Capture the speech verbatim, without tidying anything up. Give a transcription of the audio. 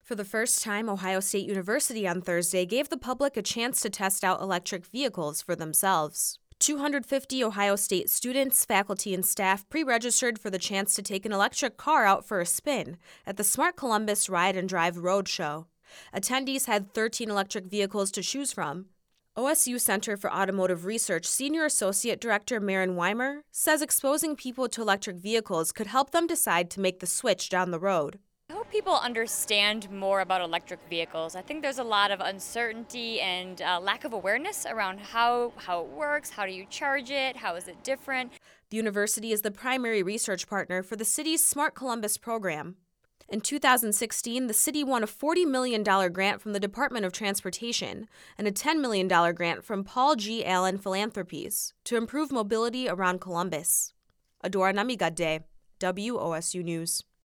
For the first time, Ohio State University on Thursday gave the public a chance to test out electric vehicles for themselves. two hundred fifty Ohio State students, faculty, and staff pre-registered for the chance to take an electric car out for a spin at the Smart Columbus Ride and Drive Roadshow. Attendees had thirteen electric vehicles to choose from. O S U Center for Automotive Research Senior Associate Director Maren Weimer says exposing people to electric vehicles could help them decide to make the switch down the road. I hope people understand more about electric vehicles. I think there's a lot of uncertainty and uh, lack of awareness around how, how it works, how do you charge it, how is it different. The university is the primary research partner for the city's Smart Columbus program. In two thousand sixteen, the city won a forty million dollars grant from the Department of Transportation and a ten million dollars grant from Paul G. Allen Philanthropies to improve mobility around Columbus. Adora Namigade, W O S U News.